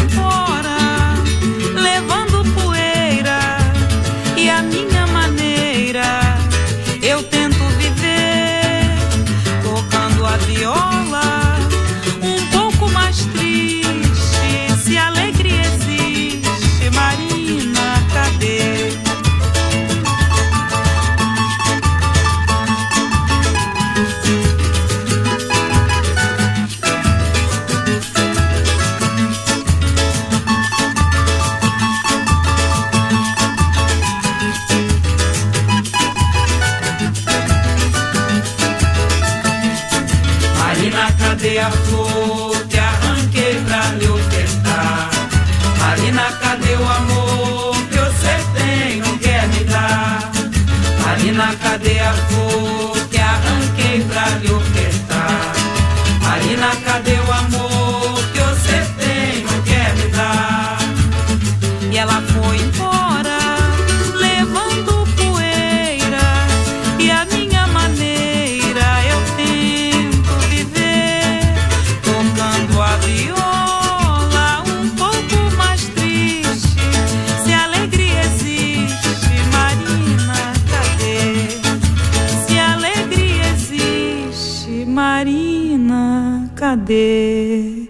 embora, levando poeira, e a minha maneira eu tento viver, tocando a viola, um pouco mais triste. Se a alegria existe, Marina, cadê? Marina, cadê a flor que arranquei pra lhe ofertar? Marina, cadê o amor que você tem, não quer me dar? Marina, cadê a flor que arranquei pra lhe ofertar? Marina, cadê o amor que você tem, não quer me dar? E ela foi embora, levando poeira, e a minha maneira eu tento viver, tocando a viola, um pouco mais triste. Se a alegria existe, Marina, cadê? Se a alegria existe, Marina, cadê?